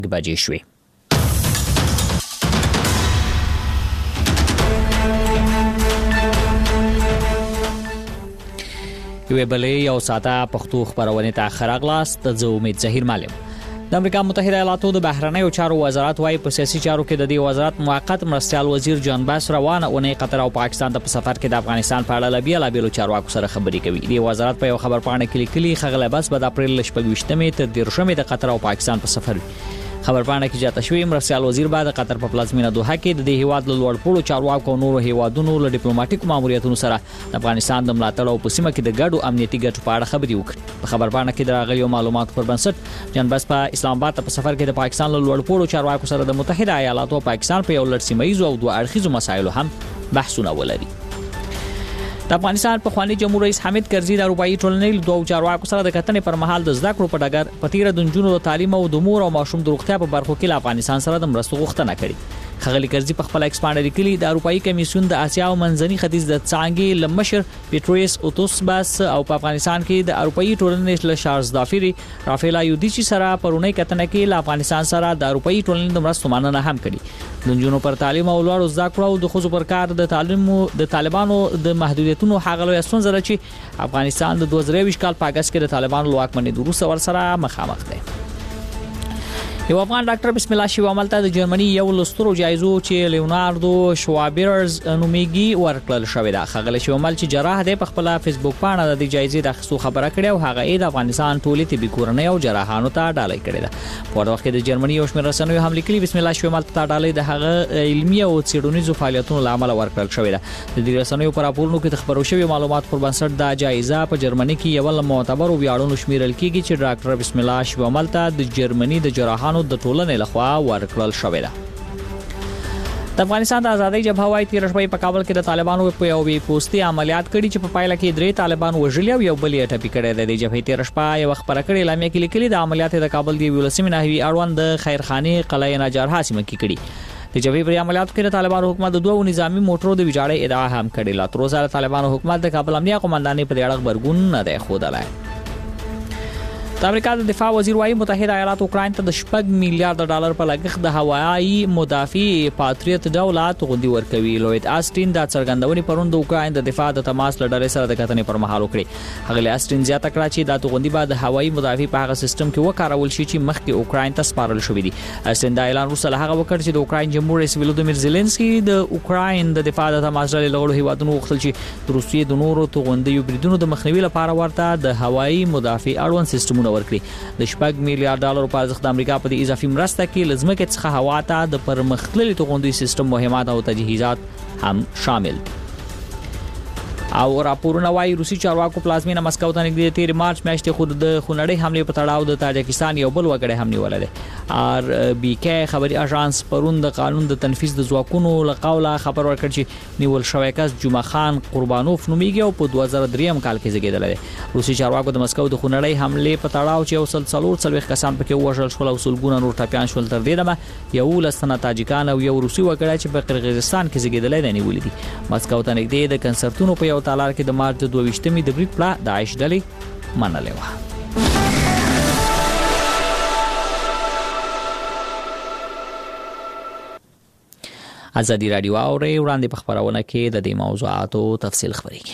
بجې شوې. یوې بلې یو ساته پښتو خبرونه ته خراغلاست د امید ظهیر معلم. د امریکا متحده ایالاتو د بهرنیو چارو وزارت وايي په سیاسي چارو کې د دې وزارت موقت مرستيال وزیر جان باس روانه اونۍ قطر او پاکستان ته په سفر کې د افغانستان په اړه لابیلو چارواکو سره خبرې کوي. د وزارت په یو خبر پاڼه کې لیکلي خغله بس د اپریل 28 تر 13 د قطر او پاکستان په سفر خبر پاڼه کې جاته شوی مرستيال وزیر بعد قطر په پلازمینه دوحه کې د هیواد له لوړپوړو چارواکو او نورو هیوادونو له ډیپلوماټیک ماموریتونو سره د افغانستان د ملاتړ او په سیمه کې د ګډو امنیتي ګټو په اړه خبرې وکړي. په خبر پاڼه کې د راغليو معلوماتو پر بنسټ جان باس په اسلام آباد په سفر کې د پاکستان له لوړپوړو چارواکو سره د متحده ایالاتو او پاکستان په یو لړ سیمایي او دوه اړخیزو مسایلو هم بحثونه ولري. د افغانستان په خواني جمهور رئیس حامد کرزي د اروپאי ټولنې له دوه چارواکو سره د کتنې پر مهال د زده کړو په ډګر په تیر د نجونو تعلیم او د مور او ماشوم د روغتیا په برخو کې له افغانستان سره د مرستو غوښتنه کړې. خغلی کرزي په خپل ایکسپانډ لیکلي د اروپאי کمیسیون د اسیا او منځني ختیځ د څانګې لمشر پیټروس اوتوسباس او په افغانستان کې د اروپאי ټولنې له شارز دافری رافیلا یودیچی سره پرونی کتنه کې له افغانستان سره د اروپאי ټولنې د مرستو مننه هم کړې. د نجونو پر تعلیم او لوړو زده کړو او د خصوص پر کار د تعلیم د طالبانو د محدودیتونو حغلو اسونځره چې افغانستان د 2020 کال په اگست کې د طالبانو لواکمنۍ د روس ور سره مخامخ دی. یو افغان ډاکټر بسم الله شیوامل ته د جرمني یو لسترو جایزو چې لیوناردو شوابرز نومیږي ورکړل شوې ده. خغل شیوامل چې جراح دی په خپل فیسبوک باندې د جایزې د اخیستو خبره کړې او هغه د افغانستان ټولې طبي کورنۍ او جراحانو ته ډالۍ کړې ده. په وخت کې د جرمني یو شمېر رسنیو هم لیکلي بسم الله شیوامل ته ډالۍ د هغه علمي او څېړنیزو فعالیتونو لامل ورکړل شوې ده. د دې رسنیو پر راپورونو کې خبرو شوی معلومات پر بنسټ د جایزه په جرمني کې یو معتبر او ویاړونو شمیرل کیږي چې ډاکټر بسم الله شیوامل ته د جرمني د جراحانو د ټولنې لخوا ورکړل شوې ده. د افغانستان د ازادۍ جبهه وايي تیر شپه په کابل کې د طالبانو په یو بي پوسټي عملیات کړي چې په پایله کې 3 طالبان وژلي او یو بل یې ټپي کړی دی. د جبهې تیر شپه یو خبره کړې اعلامیه کې لیکلي د عملیات د کابل دی ولسمي ناحوي اړوند د خیرخانه قلعه نجار حاسمه کې کړي. د جبهې پر عملیاتو کې د طالبانو حکومت د دوه نظامی موټرو د ویجاړۍ ادعا هم کړې. لا تر اوسه طالبانو حکومت د کابل امنیه قومندانۍ په اړه خبرګون نه دی ښودلی. د امریکا د دفاع وزیر وايي متحده ایالات اوکراین ته د 6 میلیارډ ډالر په لګښت د هوایي مدافع پاتریوت دولت غوندي ورکوي. لوید آستین د څرګندونې پروند د اوکراین د دفاع د تماس لړۍ سره د کتنې پر مهال وکړي. هغه آستین زیاته کړه چې د غوندي بعد هوایي مدافع په هغه سیستم کې وکارول شي چې مخکې اوکراین ته سپارل شوې دي. آستین دا اعلان وروسته هغه وکړ چې د اوکراین جمهور رئیس ولودیمیر زيلنسکي د اوکراین د دفاع د تماس لړۍ لغړو هیوادونو وغوښتل چې د روسیې د نورو توغندیو بریدونو د مخنیوي لپاره ورته د هوایي مدافع اړوند سیستمونه ورکړي. د 6 میلیارډ ډالر په ارزښت د امریکا په اضافي مرسته کې لزمکه څخه هوا ته د پرمختللي توغندي سیستم مهمات او تجهیزات هم شامل دي. او راپورونه وايي روسي چارواکو پلازمینه مسکو ته نږدې 13 مارچ میاشتې خود د خونړۍ حمله په تړاو د تاجکستان یو بل وګړی هم نیولې ده. ار بي کې خبري اژانس پروند قانون د تنفيذ د ځواکونو لقوله خبر ورکړ چې نیول شوی کس جمعه خان قربانوف نومیږي او په 2003 کال کې زیږیدل دی. روسي چارواکو د مسکو د خونړۍ حمله په تړاو چې یو سلسله کسان پکې وژل شول او سلګونه نور ټپيان شول تر دې دمه یو لسنه تاجکان او یو روسي وګړی چې په قرغیزستان کې زیږیدل دی نیولې دي. مسکو ته نږدې د کنسرتونو په یو تالار کې د مارچ 22 د بریټ پلا د عائش ډلې منلې و. ازادي رادیو اوري وړاندې په خبرونه کې د دې موضوعاتو تفصیل خبرېږي.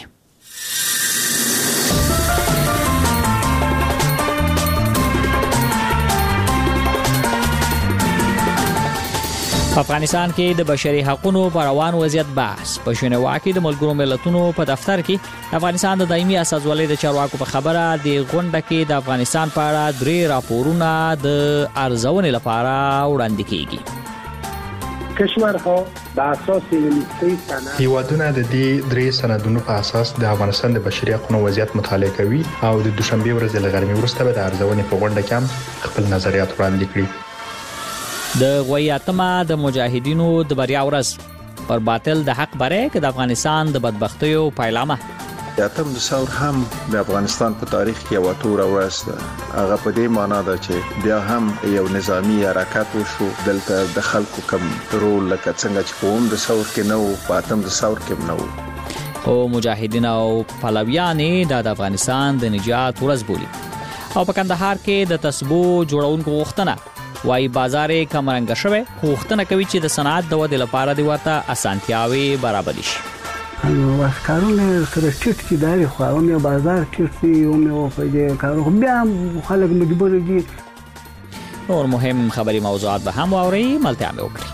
په افغانستان کې د بشري حقوقو پر روان وضعیت بحث په ژنیوا کې د ملګرو ملتونو په دفتر کې افغانستان د دایمي اساسوالۍ د چارواکو په خبره د غونډه کې د افغانستان په اړه 3 راپورونه د ارزونې لپاره وړاندې کیږي. کشورها به اساس لیسته سند هیوادونه د دې 3 سندونو په اساس د افغانستان د بشري حقوقو وضعیت مطالعه کوي او د دوشنبه ورځ له غرمې وروسته به د ارزونې په غونډه کې هم خپل نظریات وړاندې کړي. د غویاتما د مجاهدینو د بریا ورځ پر باطل د حق بره کې د افغانستان د بدبختیو پایلامه یاتم د ثور هم د افغانستان په تاریخ کې یو تور ورځ ده. هغه په دې معنی ده چې بیا هم یو نظامی حرکت وشو دلته د خلکو کم رول لکه څنګه چې کوم د ثور کې نو پاتم د ثور کې نو او مجاهدین او پهلویان د افغانستان د نجات ورځ بولی. او په کندهار کې د تسبو جوړونکو غوښتنه وايي بازار یې کمرنګ شوی خو غوښتنه کوي چې د صنعت د ودې لپاره د ورته اسانتیاوي برابر شي. کارونه سره ټیټ چې داري خو هم بازار ټیټ دی او مې په دې کارو بیا خلک مجبور دي. نور مهم خبري موضوعات به هم واوري ملتیا مې وکړي.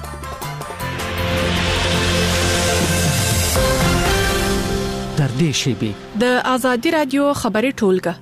در دې شیبې د آزادي رادیو خبري ټولګه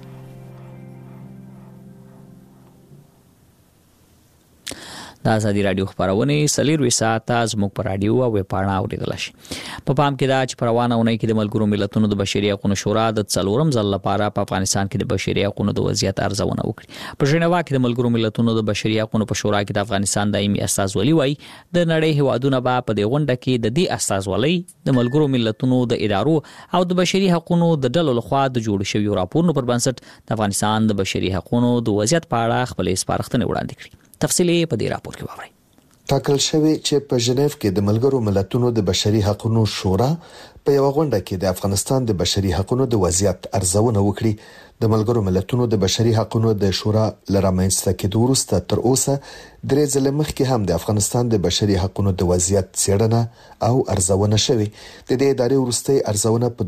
د آزادي رادیو خبرونه سلیروي ساعته زموږ په رادیو او ویب پاڼه اوریدل شي. په پام کې دا چې په روانه اونۍ کې د ملګرو ملتونو د بشري حقوقو شورا د 4م ځل لپاره په افغانستان کې د بشري حقوقو د وضعیت ارزونه وکړي. په ژنیوا کې د ملګرو ملتونو د بشري حقوقو په شورا کې د افغانستان دایمي استازولي وای د نړۍ هیوادونو به په دې غونډه کې د دې استازولي د ملګرو ملتونو د ادارو او د بشري حقوقو د ډلو لخوا د جوړ شوی راپورونو پر بنسټ د افغانستان د بشري حقوقو د وضعیت په اړه خپل سپارښتنې وړاندې کړې. تفصیلی په دې راپور کې واورئ. ټاکل شوی چې په ژنیف کې د ملګرو ملتونو د بشري حقوقو شورا په یو غونډه کې د افغانستان د بشري حقوقو د وضعیت ارزونه وکړي. د ملګرو ملتونو د بشري حقوقو د شورا لرامنځته کېدو وروسته تر اوسه درې ځله مخکې هم د افغانستان د بشري حقوقو د وضعیت څېړنه او ارزونه شوې. د دې ادارې وروستۍ ارزونه په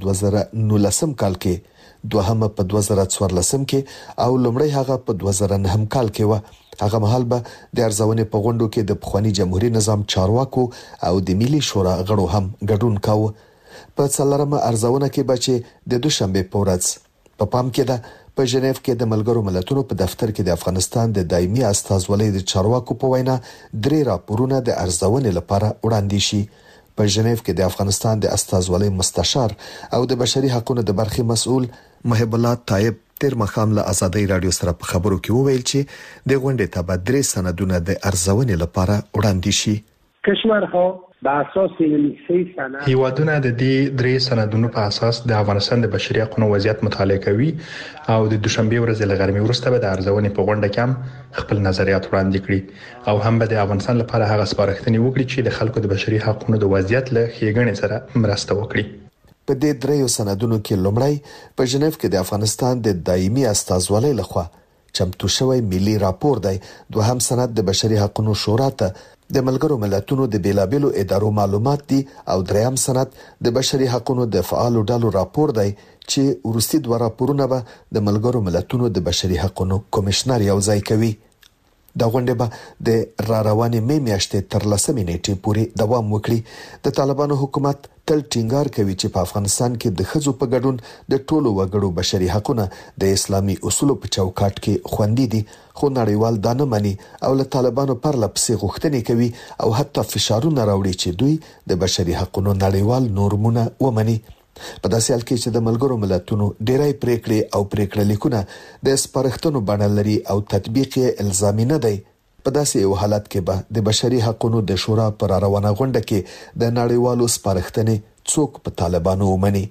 2019 کال کې، دوهمه په 2014 کې او لومړی هغه په 2009 کال کې و. هغه مهال به د ارزونې په غونډو کې د پخوانی جمهوریت نظام چارواکو او د ملي شورا غړو هم ګډون کاوه. په څلورمه ارزونه کې به چې د دوشنبه په ورځ په پام کې ده په ژنیف کې د ملګرو ملتونو په دفتر کې د افغانستان د دایمي استازولۍ د چارواکو په وینا 3 راپورونه د ارزونې لپاره وړاندې شي. په ژنیف کې د افغانستان د استازولۍ مستشار او د بشري حقوقو د برخې مسؤل محب الله طیب تیر مخام له آزادۍ رادیو سره په خبرو کې وویل چې د غونډې ته به 3 سندونه د ارزونې لپاره وړاندې شي. کشورها بر اساس 3 سند هیوادونه د دې 3 سندونو په اساس د افغانستان د بشري حقوقو وضعیت مطالعه کوي او د دوشنبه ورځې له غرمې وروسته به د ارزونې په غونډه کې هم خپل نظریات وړاندې کړي او هم به د افغانستان لپاره هغه سپارښتنې وکړي چې د خلکو د بشري حقوقو د وضعیت له ښېګڼې سره مرسته وکړي. په دې 3 سندونو کې لومړی په ژنیف کې د افغانستان د دایمي استازولۍ لخوا چمتو شوی ملي راپور دی. دوهم سند د بشري حقوقو شورا ته د ملګرو ملتونو د بیلابېلو ادارو معلومات دي او دریم سند د بشري حقوقو د فعالو ډلو راپور دی چې ورستي 2 راپورونه به د ملګرو ملتونو د بشري حقوقو کمشنر یو ځای کوي. دا غونډه به د روانې مې میاشتې تر 10 نیټې پورې دوام وکړي. د طالبانو حکومت تل ټینګار کوي چې په افغانستان کې د ښځو په ګډون د ټولو وګړو بشري حقوقونه د اسلامي اصولو په چوکاټ کې خوندي دي، خو نړیوال دا نه مني او له طالبانو پرله پسې غوښتنې کوي او حتی فشارونه راوړي چې دوی د بشري حقوقو نړیوال نورمونه ومني. په داسې حال کې چې د ملګرو ملتونو ډېری پریکړې او پریکړه لیکونه د سپارښتنو بڼه لري او تطبیق یې الزامي نه دی، په داسې یو حالت کې به د بشري حقوقو د شورا پر روانه غونډه کې د نړیوالو سپارښتنې څوک په طالبانو ومني.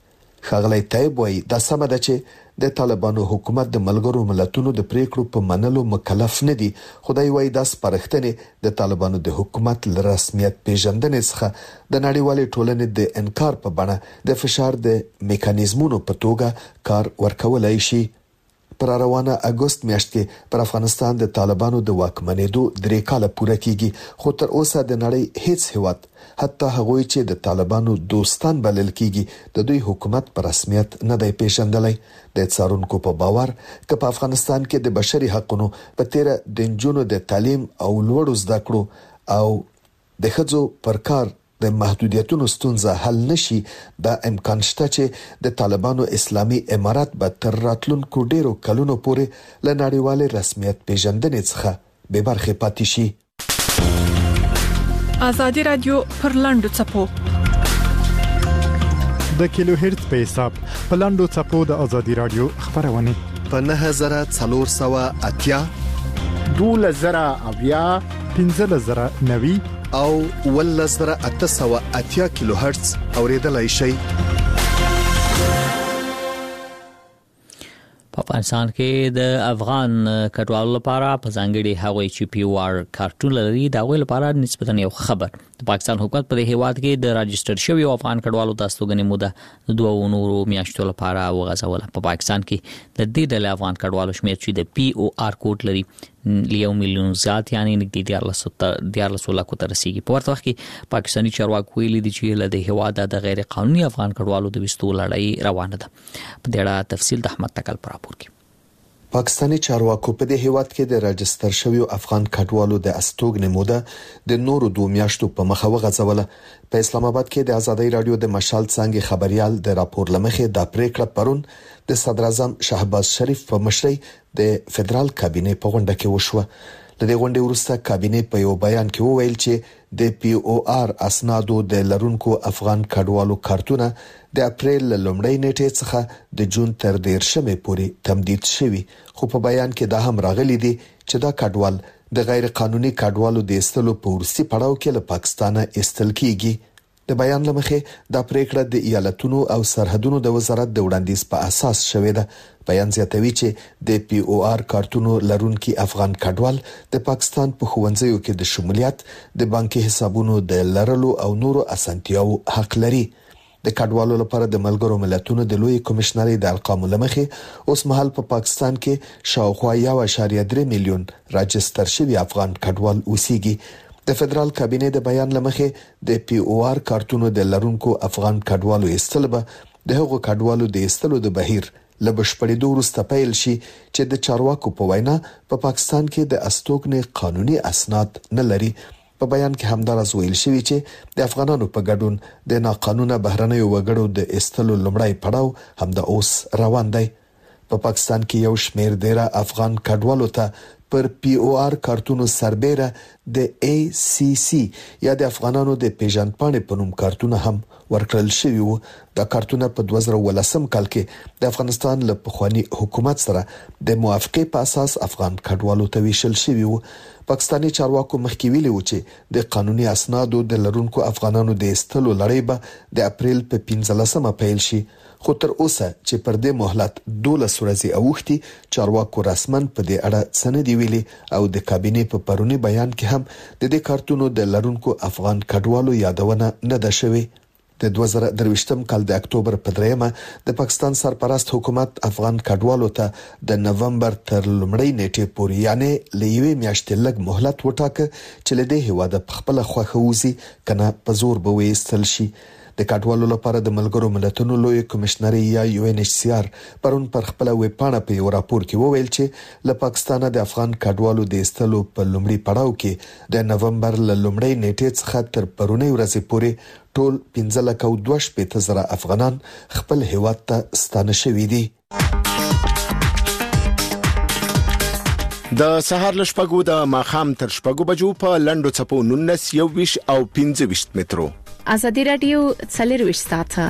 ښاغلی طیب وایي دا سمه ده چې د طالبانو حکومت د ملګرو ملتونو د پریکړو په منلو مکلف نه دي. خدای وایي دا سپارښتنې د طالبانو د حکومت ل رسمیت پیژندنې څخه د نړیوالې ټولنې د انکار په بڼه د فشار د میکانیزمونو په توګه کار ورکولای شي. پر روانه اگست میاشت کې پر افغانستان د طالبانو د واکمنېدو 3 کال پوره کیږي، خو تر اوسه د نړۍ هیڅ هیواد حتی هغه چې د طالبانو دوستان بلل کیږي د دوی حکومت پر رسمیت نه دی پیژندلی. د څارونکو په باور چې په افغانستان کې د بشري حقوقو په تیر د جنونو د تعلیم او لوړو زده کړو او د ښځو پر کار د محدودیتونو ستونزه حل نشي، دا امکان شته چې د طالبانو اسلامي امارات به تر راتلونکو ډیرو کلونو پورې له نړیوال رسمیت پیژندنې څخه به برخه پاتې شي. آزادي رادیو پر لاندو چپو د کیلو هرتز په حساب په لاندو چپو د آزادي رادیو خبرونه په 9480 2000 15090 او 1880 کیلو هرتز اوریدلای شي. په افغانستان کې د افغان کډوالو لپاره په ځانګړي هغوی چې POR کارتون لري دا غوښتل لپاره نسبتاً یو خبر د پاکستان حکومت په هیواد کې د راجستر شوی افغان کډوالو د استوګنې موده 2 نورو میاشتو لپاره وغځوله. په پاکستان کې د دې ډول افغان کډوالو شمېر چې د POR کوډ لري 1 میلیون زیات یعنی نږدې 14 لکو ته رسیدي. په ورته وخت کې پاکستاني چارواکي ویلي دي چې له هیواد د غیر قانوني افغان کډوالو د وستو لړۍ روانه ده. په دې اړه تفصیل د احمد تکل پر راپور کې. پاکستاني چارواکو په دې هیواد کې د راجستر شویو افغان کډوالو د استوګنې موده د نورو 2 میاشتو په مخه وغځوله. په اسلام آباد کې د آزادۍ رادیو د مشال څنګه خبريال د راپور لمخې د پریکړه پرون د صدر اعظم شهباز شریف په مشرۍ د فدرال کابینې په غونډه کې وشوه. د دې غونډې وروسته کابینې په یو بیان کې وویل چې د پی او آر اسنادو د لرونکو افغان کډوالو کارتونه د اپریل لومړۍ نیټې څخه د جون تر 13 پورې تمدید شوي. خو په بیان کې دا هم راغلي دي چې دا کډوال د غیر قانوني کډوالو د استلو په ورسي پړاو کې له پاکستانه استل کیږي. د بیان لمخې د پریکړه د ایالتونو او سرحدونو د وزارت د وړاندیز په اساس شوې ده. بیان زیاتوي چې د پی او آر کارتونو لرونکي افغان کډوال د پاکستان په ښوونځیو کې د شمولیت، د بانکي حسابونو د لرلو او نورو اسانتیاو حق لري. د کډوالو لپاره د ملګرو ملتونو د لوی کمشنري د ارقامو لمخې اوس مهال په پاکستان کې شاوخوا 1.3 میلیون راجستر شوی افغان کډوال اوسېږي. د فدرال کابینې د بیان لمخې د پی او آر کارتونو د لرونکو افغان کډوالو استل به د هغو کډوالو د استلو د بهیر له بشپړېدو وروسته پیل شي چې د چارواکو په وینا په پاکستان کې د استوګنې قانوني اسناد نه لري. په بیان کې همدارس ویل شوی چې د افغانانو په ګډون د ناقانونه بهرنیو وګړو د استلو لومړی پړاو هم د اوس روان دی. په پاکستان کې یو شمېر ډیره افغان کډوالو ته پر پی او آر کارتونو سربېره د ای سی سی یا د افغانانو د پیژندپاڼې په نوم کارتونه هم ورکړل شوی وو. دا کارتونه په 2018 کال کې د افغانستان له پخوانی حکومت سره د موافقې په اساس افغان کډوالو ته ویشل شوی وو. پاکستاني چارواکو مخکې ویلي و چې د قانوني اسنادو د لرونکو افغانانو د استلو لړۍ به د اپریل په 15مه پیل شي. خو تر اوسه چې پر دې مهلت 12 ورځې اوختي چارواکو رسمن په دې اړه څه نه دی ویلي او د کابینې په پرونی بیان کې هم د دې کارتونو د لرونکو افغان کډوالو یادونه نه ده شوې. د 2023 کال د اکتوبر په 3مه د پاکستان سرپرست حکومت افغان کډوالو ته د نومبر تر لومړۍ نیټې پورې یعنی لېوي میاشتې لږ مهلت وټاکه چې له دې هواده په خپل خوخه وزي کنه په زور به وېستل شي. د کډوالو لپاره د ملګرو ملتونو لوی کمشنري یا یو ان ایچ سی آر پرون پر خپل ویب پاڼه په یو راپور کې وویل چې له پاکستانه د افغان کډوالو د استلو په لومړي پړاو کې د نومبر له لومړۍ نیټې څخه تر پرونی ورځې پورې ټول 15,000 افغانان خپل هیواد ته ستانه شوي دي. د سهار لشپګو د ماخام تر شپګو بجو په لندو چپو 19 21 او 25 مترو. آزادی رادیو 24 ساعته.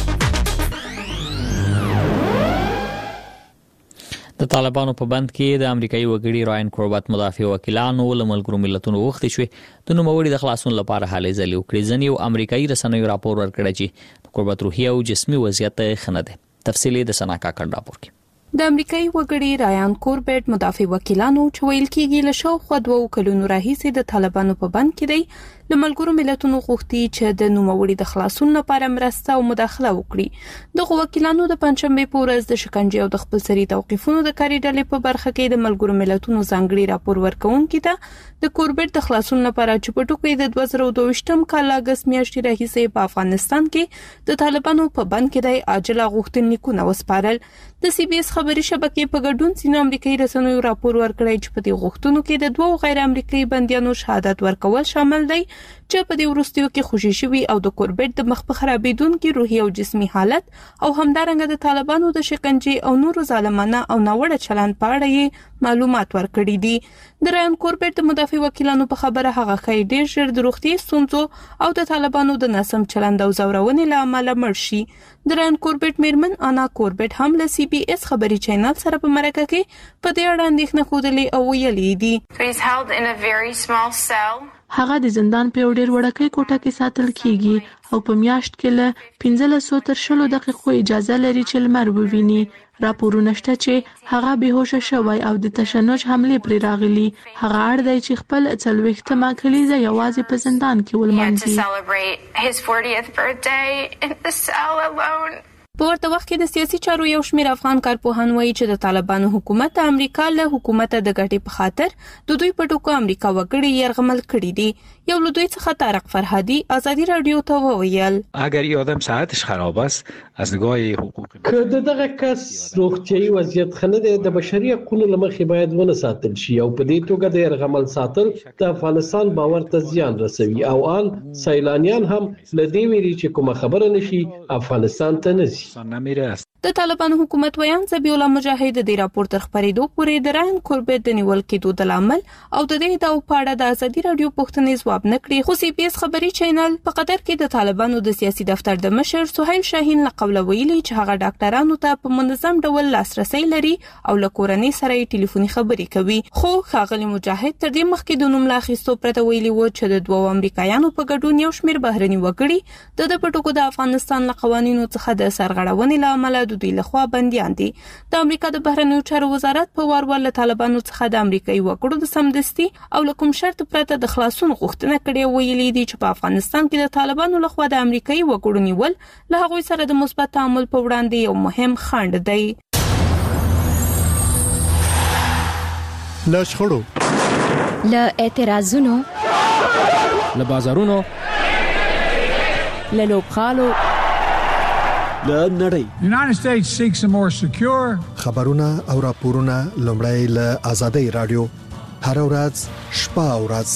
د طالبانو په بند کې د امریکایي وګړي راین کوربت مدافع وکیلانو له ملګرو ملتونو وغوښتي شوی د نوموړي د خلاصون لپاره هلې ځلې وکړي. ځینې یو امریکایي رسنیو راپور ورکړی چې کوربت روحي او جسمي وضعیت خنه ده. تفصیلي د سنا کاکړ راپور کې. د امریکایي وګړي رایان کوربت مدافع وکیلانو چې ویل کېږي له شاوخوا 2 کلونو راهیسې د طالبانو په بند کې دی له ملګرو ملتونو غوښتي چې د نوموړي د خلاصون لپاره مرسته او مداخله وکړي. دغه وکیلانو د پنځشنبه په ورځ د شکنجې او د خپلسري توقیفونو د کاري ډلې په برخه کې د ملګرو ملتونو ځانګړي راپور ورکوونکي ته د کوربت د خلاصون لپاره چې په ټوکې د 2022 کال اگست میاشتې راهیسې په افغانستان کې د طالبانو په بند کې د عاجله غوښتنلیکونه وسپارل. د سی بي اس خبري شبکې په ګډون سینه امریکایي رسنیو راپور ورکړی چې په دې غوښتنو کې د 2 غیر امریکایي بنديانو شهادت ورکول شامل دی چې په دې وروستیو کې خوشي شوي او د کوربت د مخ په خرابېدونکو روحي او جسمي حالت او همدارنګه د طالبانو د شکنجې او نورو ظالمانه او ناوړه چلند په اړه یې معلومات ورکړي دي. د رایان کوربت د مدافع وکیلانو په خبره هغه خی ډیر ژر د روغتي ستونزو او د طالبانو د ناسم چلند او زورونې له امله مړ شي. د رایان کوربت میرمن انا کوربت هم له سی بي اس خبري چینل سره په مرکه کې په دې اړه اندېښنه خوده او ویلي دي. هغه د زندان په ډیر وړکې کوټه کې ساتل کیږي او په میاشت کې له 1500 تر 20 دقیقو اجازه لري چې لمر وویني. راپورونه شته چې هغه بهوشه شوی او د تشنج حمله پر راغلی. هغه اړ دی چې خپل 40مه کلیزه یوازې په زندان کې ولمانځي. په ورته وخت کې د سیاسي چارو یو شمېر افغان کارپوهان وایي چې د طالبانو حکومت د امریکا له حکومت د ګټې په خاطر د دوی په ټکو امریکا وګړي يرغمل کړي دي. یو له دوی څخه طارق فرهادي آزادی رادیو ته وویل اگر یه آدم صحتش خراب است از نگاه حقوق که دغه کس روغتیايي وضعیت خنه د بشري حقوقو لمخې باید ونه ساتل شي او په دې توګه د يرغمل ساتل د افغانستان باور ته زیان رسوي او آن سیلانیان هم لدې ویري چې کومه خبره نشي افغانستان ته نشي. د طالبانو حکومت ویان ذبیح الله مجاهد د راپور تر خبرېدو پورې د رایان کوربیټ د نیول کېدو د لامل او د دې د پاړه د ازادي رادیو پوښتنې ځواب نه کړی. خو سی پی اس خبري چینل په قطر کې د طالبانو د سیاسي دفتر د مشر سهیل شاهین له قوله ویلي چې هغه ډاکټرانو ته په منظم ډول لاسرسي لري او له کورنۍ سره ټلیفوني خبرې کوي. خو ښاغلي مجاهد تر دې مخکې د نوم لاخیستو پرته ویلي و چې د دوه امریکایانو په ګډون یو شمېر بهرني وګړي د پټوکو د افغانستان له قوانینو څخه د سرغړونې لامل د دوی لخوا بنديان دي. د امریکا د بهرنیو چارو وزارت په وار له طالبانو څخه د امریکایي وګړو د سمدستي او له کوم شرط پرته د خلاصون غوښتنه کړې ویلي دي چې په افغانستان کې د طالبانو لخوا د امریکایي وګړو نیول له هغوی سره د مثبت تعامل په وړاندې یو مهم خنډ دی. له شخړو، له اعتراضونو، له بازارونو، له لوبخالو، له نړۍ. United States seeks a more secure. خبرونه او راپورونه لومړی له آزادۍ رادیو هر ورځ شپه او ورځ.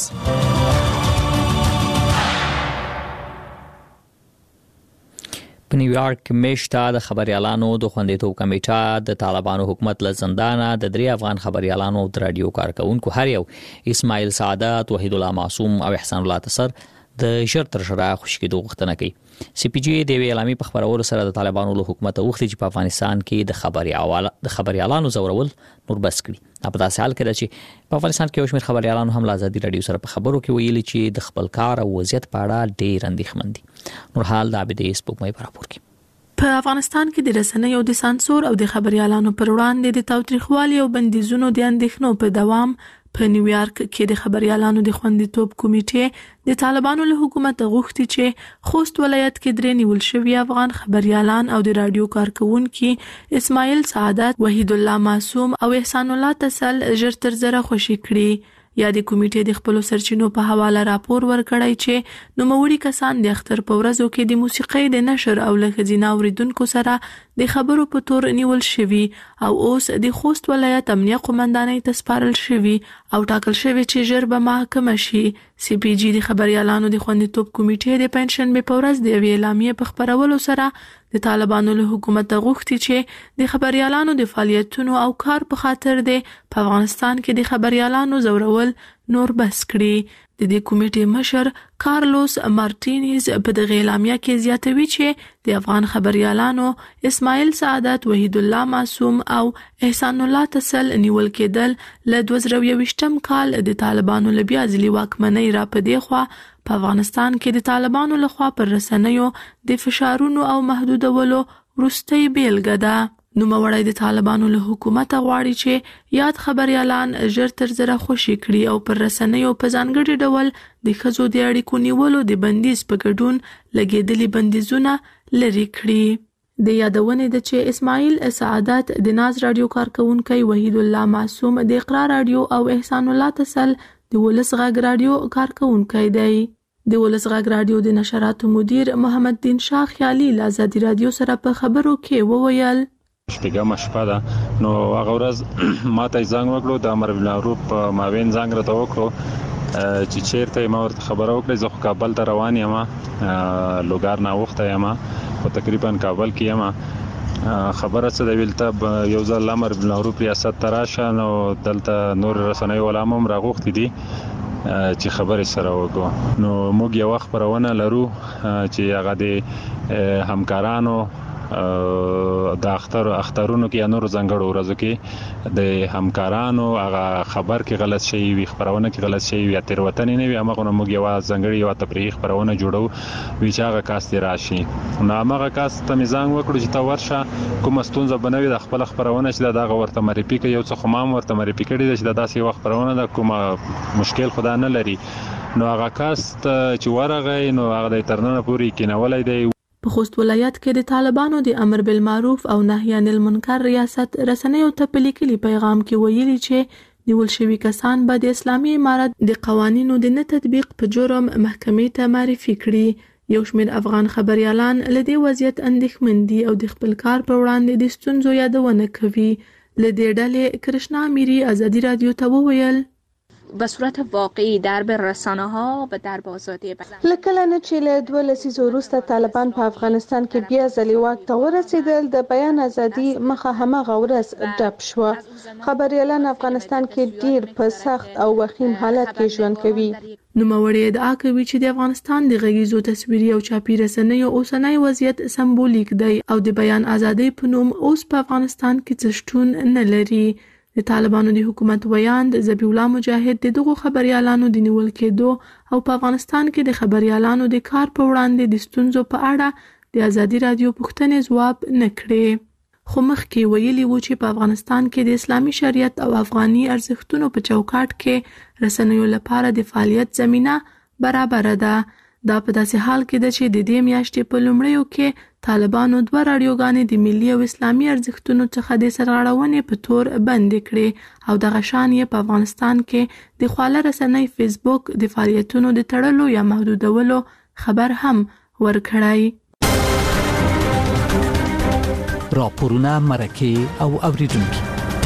په نیویارک میشته د خبريالانو د خوندیتوب کمیټه د طالبانو حکومت له زندانه د 3 افغان خبريالانو د رادیو کارکونکو هر یو اسماعیل سعادت، وحید الله معصوم او احسان الله تسر د ژر تر ژره خوشکېدو غوښتنه کوي. سی پی جی د اعلامی په خبرولو سره د طالبانو له حکومت غوښتي چې په افغانستان کې د خبريالانو زورول نور بس کړي. په داسې حال کې چې په افغانستان کې یو شمېر خبريالانو هم آزادي رادیو سره په خبرو کې ویلي چې د خپل کار او وضعیت په اړه ډېر اندېښمن دي. نور حال د عبدي سپوږمۍ په راپور کې په افغانستان کې د رسنیو د سانسور او د خبريالانو پر وړاندې د تاوتریخوالي او بندیزونو د اندېښنو په دوام په نیویارک کې د خبريالانو د خوندیتوب کمیټې د طالبانو له حکومت غوښتي چې خوست ولایت کې 3 نیول شوي افغان خبريالان او د رادیو کارکونکو اسماعیل سعادت، وحید الله معصوم او احسان الله تسل ژر تر ژره خوشي کړي. یا د کمیټې د خپل سرچینو په حواله راپور ورکړی چې نوموړي کسان د اختر په ورځو کې د موسیقۍ د نشر او له ښځینه اوریدونکو سره د خبرو په تور نیول شوي او اوس د خوست ولایت امنیه قومندانۍ ته سپارل شوي او ټاکل شوی چې ژر به محاکمه شي. سی پی جی د خبريالانو د خوندیتوب کمیټې د پنځشنبه په ورځ د اعلامیې په خبرولو سره د طالبانو له حکومت غوښتي چې د خبريالانو د فعالیتونو او کار په خاطر د افغانستان کې د خبريالانو زورول نور بس کړي. د دې کمیټې مشر کارلوس مارټینز په دغه اعلامیه کې زیاتوي چې د افغان خبريالانو اسماعیل سعادت، وحید الله معصوم او احسان الله تسل نیول کېدل له 2020 کال د طالبانو له بیا ځلي واکمنۍ را پدې خوا په افغانستان کې د طالبانو لخوا پر رسنیو د فشارونو او محدودولو وروستۍ بیلګه ده. نوموړی د طالبانو له حکومت غواړي چې یاد خبريالان ژر تر ژره خوشي کړي او پر رسنیو په ځانګړي ډول د ښځو د اړیکو نیولو د بندیز په ګډون لګېدلي بندیزونه لري کړي. د یادونې ده چې اسماعیل سعادت د ناز رادیو کارکونکي، وحید الله معصوم د اقرا رادیو او احسان الله تسل د ولس غږ رادیو کارکونکي دی. د ولس غږ رادیو د نشراتو مدیر محمد دین شاه خیالي له آزادي رادیو سره په خبرو کې وویل شپږم شپه ده نو هغه ورځ ماته زنګ وکړو د امر بالمعروف ماوین زنګ راته وکړو چې چیرته ما ورته خبره وکړه زه کابل ته روان یم لوګار نه وخت یم او تقریبا کابل کې یم خبره څه د ویلته یو ځل امر بالمعروف ریاست تراشه نو دلته نور رسنۍ علماء راغوښتي دي چې خبرې سره وکړو نو موږ یو وخت پرونه لرو چې هغه د همکارانو د اخترونو کې نور زنګړو ورځو کې د همکارانو هغه خبر کې غلط شي وي خبرونه کې غلط شي وي تر وطن نه وي هغه موږ یو زنګړي یو تفریح خبرونه جوړو وی چې هغه کاست راشي نو هغه کاست ته میزان وکړو چې تا ورشه کوم ستونزه بنوي د خپل خبرونه چې دا ورته مریپی کې یو څه خمام ورته مریپی کړي چې داسې وخت خبرونه د کوم مشکل خدا نه لري نو هغه کاست چې ورغی نو هغه د ترنه پوری کې نه ولای دی په خوست ولایت کې د طالبانو د امر بالمعروف او نهی عن المنکر ریاست رسنیو ته په لیکلي پیغام کې ویلي چې نیول شوي کسان به د اسلامي امارت د قوانینو د نه تطبیق په جرم محکمې ته معرفي کړي. یو شمېر افغان خبريالان له دې وضعیت اندېښمن دي او د خپل کار په وړاندې د ستونزو یادونه کوي. له دې ډلې کرشنا میری ازادي رادیو ته وویل به صورت واقعی درب رسانه ها و در آزادی بیان. لکه نه چې له 2 لسیزو وروسته طالبان په افغانستان کې بیا ځلې واک ته ورسېدل، د بیان ازادي مخه همغه ورځ ډپ شوه. خبريالان افغانستان کې ډیر په سخت او وخیم حالت کې ژوند کوي. نوموړی ادعا کوي چې د افغانستان د غږیزو تصویري او چاپي رسنیو اوسنی وضعیت سمبولیک دی او د بیان ازادۍ په نوم اوس په افغانستان کې څه شتون نه لري. د طالبانو د حکومت ویاند ذبیح الله مجاهد د دغو خبريالانو د نیول کېدو او په افغانستان کې د خبريالانو د کار په وړاندې د ستونزو په اړه د ازادي رادیو پوښتنې ځواب نه کړې. خو مخکې ویلي وو چې په افغانستان کې د اسلامي شریعت او افغاني ارزښتونو په چوکاټ کې رسنیو لپاره د فعالیت زمينه برابر ده. دا په داسې حال کې ده چې د دې میاشتې په لومړیو کې طالبانو 2 راډیوګانې د ملي او اسلامي ارزښتونو څخه د سرغړونې په تور بندې کړې او دغه شان یې په افغانستان کې د خواله رسنۍ فیسبوک د فعالیتونو د تړلو یا محدودولو خبر هم ورکړی. راپورونه مرکه او اوریدونکو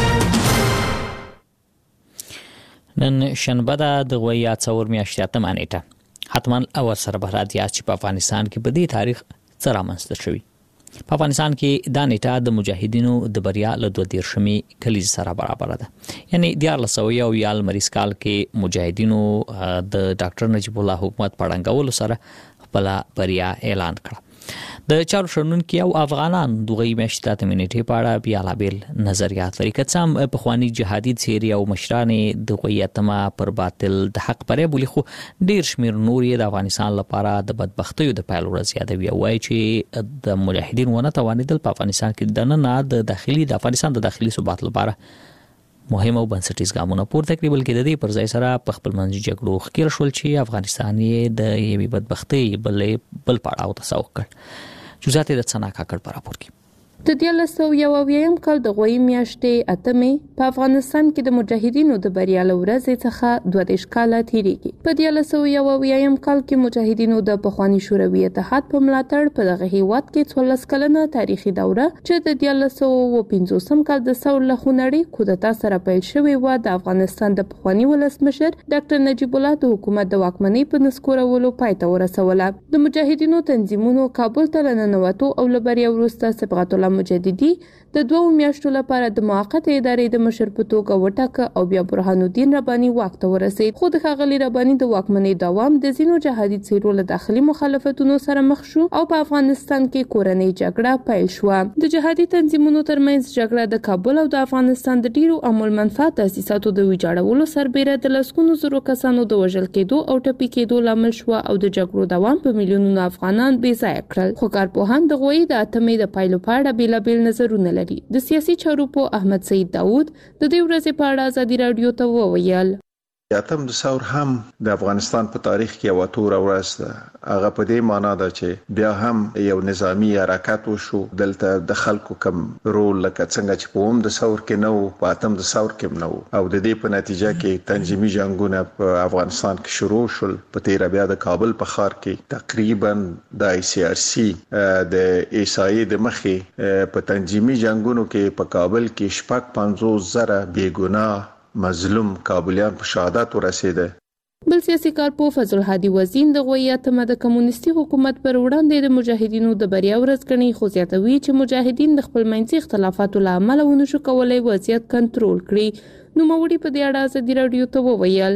نن شنبه د غویا څور میاشتې نیټه حتما اول سره بهرات یا چې په افغانستان کې په دې تاریخ څه رامنځته شوی. په افغانستان کې دا نیټه د مجاهدینو د بریا له 22مې کلیز سره برابر ده. یعنی 1901 مریض کال کې مجاهدینو د ډاکټر نجیب الله حکومت پړنګولو سره خپل بریا اعلان کړ. د چارو شنونکو او افغانان دغه میاشتې نیټه په اړه بیا لا بیل نظریات لري. که څم په خواني جهادي سیری او مشران د غویتما پر باطل د حق پرې بولی خو ډیر شمیر نور د افغانستان لپاره د بدبختیو د پایلو زیاتوي. وایي چې د مجاهدین ونه توانیدل په افغانستان کې د افغانستان د داخلي ثبات لپاره مهم او بنسټیز ګامونه پورته کړي، بلکې د دې پر ځای سره په خپل منځي جګړو ښکېل شول چې افغانستان یې د یوې بدبختۍ بل پړاو ته سوق کړ. جزئیات د څنا کاکړ پر راپور کې د 1901 کال د غوي میاشتې اتمې په افغانستان کې د مجاهدینو د بریا لورځ څخه 22 کال تیریږي. په 1901 کال کې مجاهدینو د پخوانی شوروي اتحاد په ملاتړ په دغه هیواد کې 14 کلنه تاریخي دوره چې د 1950 کال د ثور له خونړي کودتا سره پیل شوې و د افغانستان د پخوانی ولسمشر ډاکټر نجیب الله د حکومت د واکمنۍ په نسکورولو پای ته ورسوله. د مجاهدینو تنظیمونو کابل ته لننوتو او لبریا وروسته صبغت الله مجددي د 2 میاشتو لپاره د موقته ادارې د مشر په توګه وټاکه او بیا برهان الدین رباني واک ته ورسید. خو د ښاغلي رباني د واکمنۍ دوام د ځینو جهادي څیرو له داخلي مخالفتونو سره مخ شو او په افغانستان کې کورنۍ جګړه پیل شوه. د جهادي تنظیمونو ترمنځ جګړه د کابل او د افغانستان د ډیرو عمل منفعت تاسیساتو د ویجاړولو سربېره د لسګونو زرو کسانو د وژل کېدو او ټپي کېدو لامل شو او د جګړو دوام په میلیونونو افغانان بې ځای کړل. خو کارپوهان د غوي د اتمې د پایلو په اړه بیلابیل نظرونه لري. د سیاسي چارو په احمد سید داوود د دې ورځې په اړه ازادي رادیو ته وویل اتم د ثور هم د افغانستان په تاریخ کې یو تور ورځ ده. هغه په دې معنی ده چې بیا هم یو نظامی حرکت وشو دلته د خلکو کم رول لکه څنګه چې په هم د ثور کې نو په اتم د ثور کې نو او د دې په نتیجه کې تنظیمي جنگونه په افغانستان کې شروع شول. په تیر بیا د کابل په ښار کې تقریبا د ICRC د ایسای د مخې په تنظیمي جنگونو کې په کابل کې 50,000 بیګناه مظلوم کابلیان په شهادت ورسیده. بل سیاسي کارپوه فضل هادي وزین د غویاتمه د کمونیستي حکومت پر وړاندې د مجاهدینو د بریا ورځ ګڼي، خو زیاتوي چې مجاهدین د خپل منځي اختلافاتو له امله ونشو کولای وضعیت کنټرول کړي. نوموړي په دې اړه ازادي رادیو ته وویل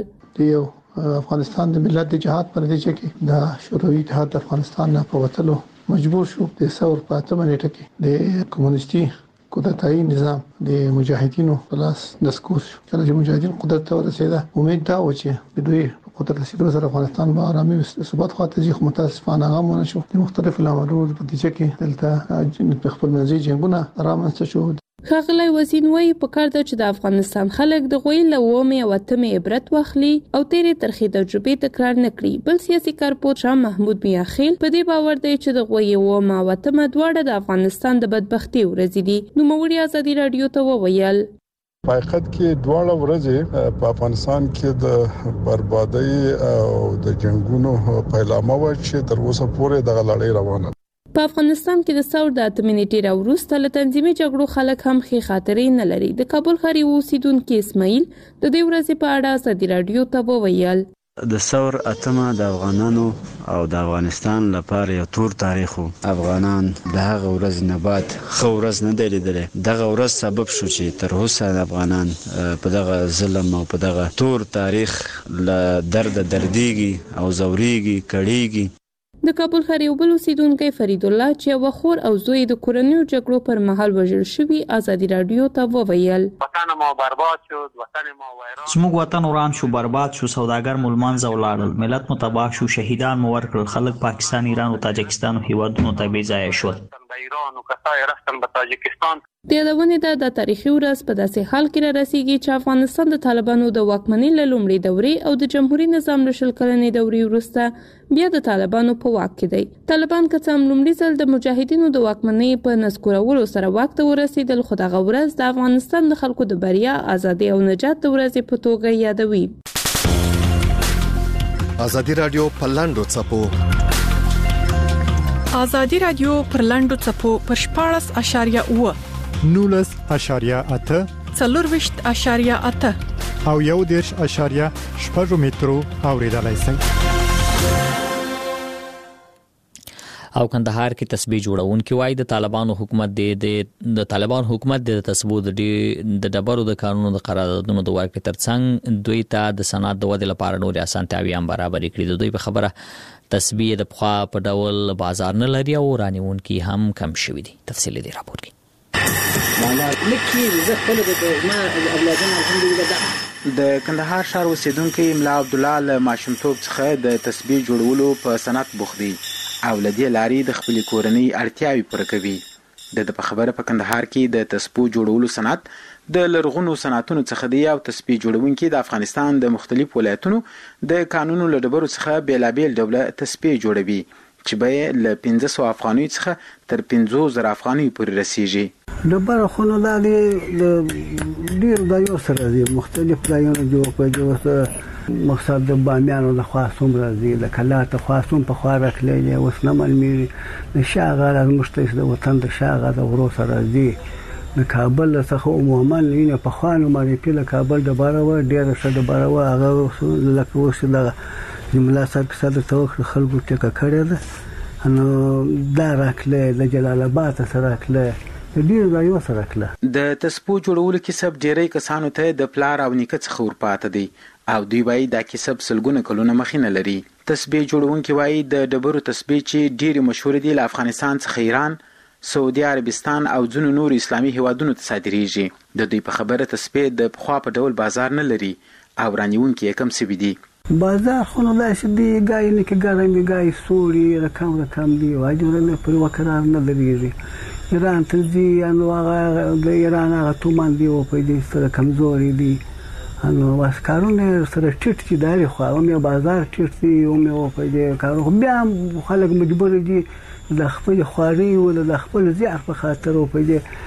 د افغانستان د ملت د جهاد پر نتیجه کې د شوروي اتحاد افغانستان نه په وتلو مجبور شو. د ثور په اتمه نیټه کې د کمونیستي کودتایي نظام د مجاهدینو په لاس نسکور شو. کله چې مجاهدین قدرت ته ورسېده امید دا و چې د دوی قدرت رسیدو سره افغانستان به آرامي ثبات خواته ځي، خو متاسفانه هغه ونه شو. د مختلفو لاملونو په نتیجه کې دلته خپل منځي جنگونه رامنځته شو. ښاغلی وزین وایي پکار ده چې د افغانستان خلک د غوی له ومې او اتمې عبرت واخلي او تیرې ترخې تجربې تکرار نه کړي. بل سیاسي کارپوه شاه محمود میاخیل په دې باور دی چې د غوی ومه او اتمه دواړه د افغانستان د بدبختي ورځې دي. نوموړي ازادي راډیو ته وویل په حقیقت کې دواړه ورځې په افغانستان کې د بربادۍ او د جنگونو پیلامه و چې تر اوسه پورې د لړۍ روانه. په افغانستان کې د ثور د اتمې نیټې راوروسته له تنظیمي جګړو خلک هم ښې خاطرې نه لري. د کابل ښار اوسیدونکي اسماعیل د دې ورځې په اړه ازادي راډیو ته وویل د ثور اتمه د افغانانو او د افغانستان لپاره یو تور تاریخ وو. افغانان د هغه ورځ نه بعد ښه ورځ نه دی لیدلی. دغه ورځ سبب شو چې تر اوسه د افغانان په دغه ظلم او په دغه تور تاریخ له درده دردیږي او ځورېږي کړېږي. د کابل ښار یو بل اوسیدونکی فرید الله چې یو خور او زوی د کورنیو جګړو پر مهال وژل شوي ازادي راډیو ته وویل وطن ما برباد شد، وطن ما ویران. زموږ وطن وران شو، برباد شو، سوداګر مو لمنځه ولاړل، ملت مو تباه شو، شهیدان مو ورکړل، خلک پاکستان، ایران او تاجکستان هیوادونو ته بې ځایه شول. ایران او کسای رفتن به تاجکستان. د یادونې د تاریخي ورځ په داسې حال کې را رسیږي چې افغانستان د طالبانو د واکمنۍ له لومړۍ دورې او د جمهوریت نظام له شل کلنې دورې وروسته بیا د طالبانو په واک کې دی. طالبان که څه هم لومړي ځل د مجاهدینو د واکمنۍ په نسکورولو سره واک ته ورسېدل، خو دغه ورځ د افغانستان د خلکو د بریا، ازادۍ او نجات د ورځې په توګه یادوي. ازادي راډیو په لاندو څپو ازادي راډیو پر لاندو څپو پر 14.8 19.8 24.8 او 1.8 مترو اوریدلای شئ. او کندهار کې تسبیح جوړونکي وایي د طالبانو حکومت د تسبو د ډبرو د قانونو د قراردادونو د ورکړې ترڅنګ دوی ته د صنعت د ودې لپاره نورې اسانتیاوې هم برابرې کړي. د دوی په خبره تسبیح د پخوا په ډول بازار نه لري او رانیونکي هم کم شوي دي. تفصیل دی راپور کې. د کندهار ښار اوسیدونکي ملا عبدالله له ماشومتوب څخه د تسبیح جوړولو په صنعت بوخت دی او لدې لارې د خپل کورنۍ اړتیاوې پوره کوي. د په خبره په کندهار کې د تسبیح جوړولو صنعت د لرغونو صنعتونو څخه دی او تسبیح جوړونکي د افغانستان د مختلف ولایتونو د قانونو له ډبرو څخه بیلابیل ډوله تسبیح جوړوي چې به له 1500 افغانۍ څخه تر 5000 افغانۍ پورې رسیږي. ډبره خو نه د ډیر ځایو سره دي، مختلف ځایونه جوړ کړي. مقصد د بامیانو د خاصوم راځي، د کلاته خاصوم په خوا راکلي، اوس نه معلومي د شاغه از مشترک د وطن د شاغه د غرو سره راځي. د کابل څخه عموما نه په خوانو باندې پیله کابل د بارو ډیر څه د بارو هغه لکه اوس د جمله صاحب توخ خلکو ټکه کړی ده نو دا راکله د جلال آباد سره راکله ډیر ځایو سره راکله. د تسبیح جوړولو کسب ډیری کسانو ته د پلار او نیکه څخه ورپاته دی او دوی وایي دا کسب سلګونه کلونه مخینه لري. تسبیح جوړونکي وایي د ډبرو تسبیح چې ډیره مشهور دي له افغانستان څخه ایران، سعودي عربستان او ځینو نور اسلامي هیوادونو ته صادریږي. د دوی په خبره تسبیح د پخوا په ډول بازار نه لري او رانیونکي کم سوي دي. بازار خو نه داسې دی، ګای نه کې ګرمي ګای سوري رقم دی واجب پر وکړه نه لري. ایران ته ځي نو هغه د ایران هغه تومان دی او په دې سره کمزوري دي نو واسکارونه سره ټیټ چې داري خو هم بازار ټیټ دی او مې په دې کارو بیا خلک مجبور دي د خپل خواري او د خپل زیار په خاطر او په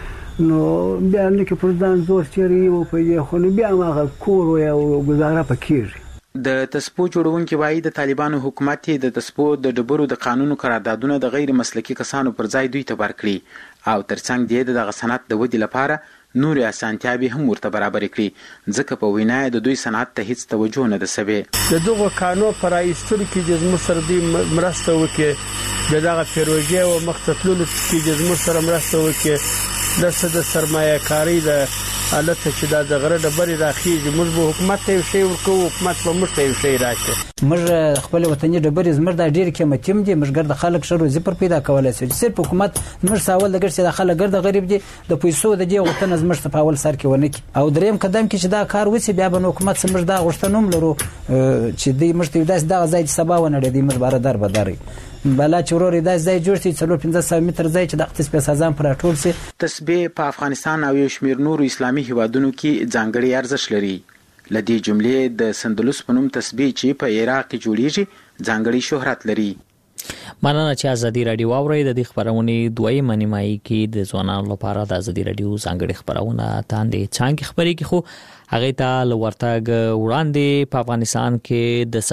دې نو بیا نه کې پر ځان زور چیري او په دې خو بیا هغه کور او گزاره پکېږي. د تسبیح جوړونکي وایي د طالبانو حکومت د تسبیح د ډبرو د قانونو قراردادونه د غیر مسلکي کسانو پر ځای دوی ته ورکړي او ترڅنګ د دغه صنعت د ودې لپاره نور اسانتیاوې هم ورته برابر کړي ځکه په وینا د دوی صنعت ته هیڅ توجه نه ده سوي. د دغه قانون پر ایستلو کې د زموږ سره د مرسته وکړي، دغه پروژې او مختصلو کې د زموږ سره مرسته وکړي، د سرمایه کاری د حالت چې د غره ډبرې راخیږي. موږ به حکومت ته یو شی ورکو، حکومت به موږ ته یو شی راکړي. موږ خپل وطني ډبرې زموږ د ډیر قیمتي دي، موږ ګرد خلک ښه روزي پر پیدا کولای شي. صرف حکومت موږ ساول د ګر چې د خلک ګرد غریب دي د پیسو د دې غوښتنه زموږ په اول سر کې ونه کی او دریم قدم کې چې دا کار وسی بیا به حکومت سمج دا غوښتنوم لرو چې دې موږ ته داس دا ځای سبا ونه لري موږ بار در بداري بلا چوروري د ځای جوړ شي 350 متر ځای چې د اختصاص سازان پر ټول سي. تسبیح په افغانستان او یو شمېر نورو اسلامي هیوادونو کې ځانګړي ارزښت لري. لدې جملې د سندلوس په نوم تسبیح چې په عراق کې جوړیږي ځانګړي شهرت لري. مننه چې ازادي رادیو واوري. د دې خبرونې دویمه نیمایي کې د ځوانانو لپاره د ازادي رادیو ځانګړي خبرونه تاندې څنګه خبرې کې خو هغه ته لورتګ وړاندې په افغانستان کې د